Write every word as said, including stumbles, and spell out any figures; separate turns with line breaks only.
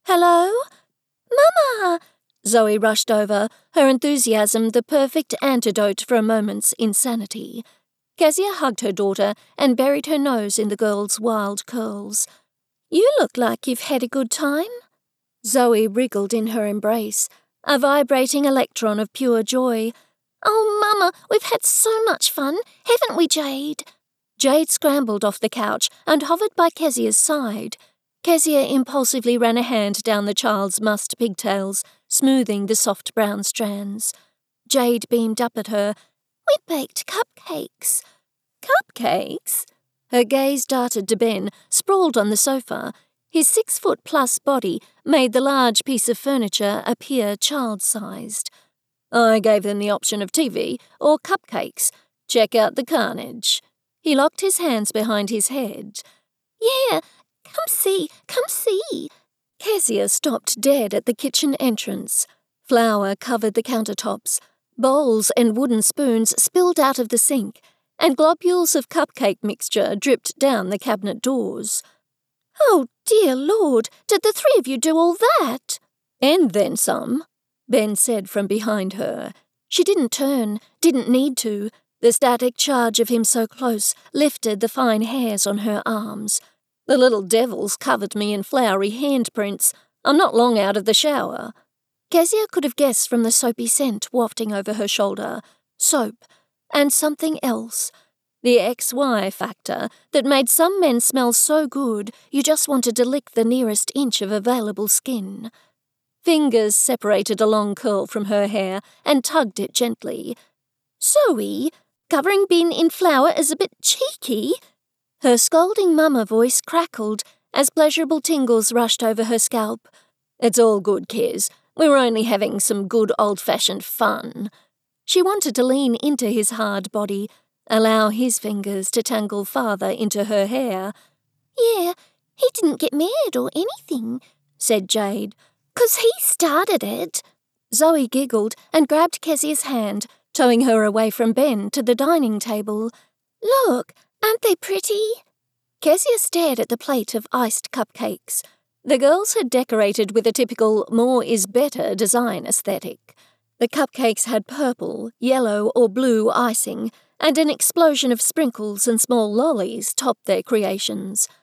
Hello? Mama! Zoe rushed over, her enthusiasm the perfect antidote for a moment's insanity. Kezia hugged her daughter and buried her nose in the girl's wild curls. You look like you've had a good time. Zoe wriggled in her embrace, a vibrating electron of pure joy. Oh, Mama, we've had so much fun, haven't we, Jade? Jade scrambled off the couch and hovered by Kezia's side. Kezia impulsively ran a hand down the child's mussed pigtails, smoothing the soft brown strands. Jade beamed up at her. We baked cupcakes. Cupcakes? Her gaze darted to Ben, sprawled on the sofa. His six-foot-plus body made the large piece of furniture appear child-sized. I gave them the option of T V or cupcakes. Check out the carnage. He locked his hands behind his head. Yeah, come see, come see. Kezia stopped dead at the kitchen entrance. Flour covered the countertops. Bowls and wooden spoons spilled out of the sink, and globules of cupcake mixture dripped down the cabinet doors. Oh, dear Lord, did the three of you do all that? And then some, Ben said from behind her. She didn't turn, didn't need to. The static charge of him so close lifted the fine hairs on her arms. The little devils covered me in floury handprints. I'm not long out of the shower. Kezia could have guessed from the soapy scent wafting over her shoulder. Soap. And something else. The X Y factor that made some men smell so good you just wanted to lick the nearest inch of available skin. Fingers separated a long curl from her hair and tugged it gently. Zoe, covering Ben in flour is a bit cheeky. Her scolding mama voice crackled as pleasurable tingles rushed over her scalp. It's all good, Kez. We were only having some good old-fashioned fun. She wanted to lean into his hard body, allow his fingers to tangle farther into her hair. Yeah, he didn't get mad or anything, said Jade, 'cause he started it. Zoe giggled and grabbed Kezia's hand, towing her away from Ben to the dining table. Look, aren't they pretty? Kezia stared at the plate of iced cupcakes. The girls had decorated with a typical more is better design aesthetic. The cupcakes had purple, yellow or blue icing, and an explosion of sprinkles and small lollies topped their creations.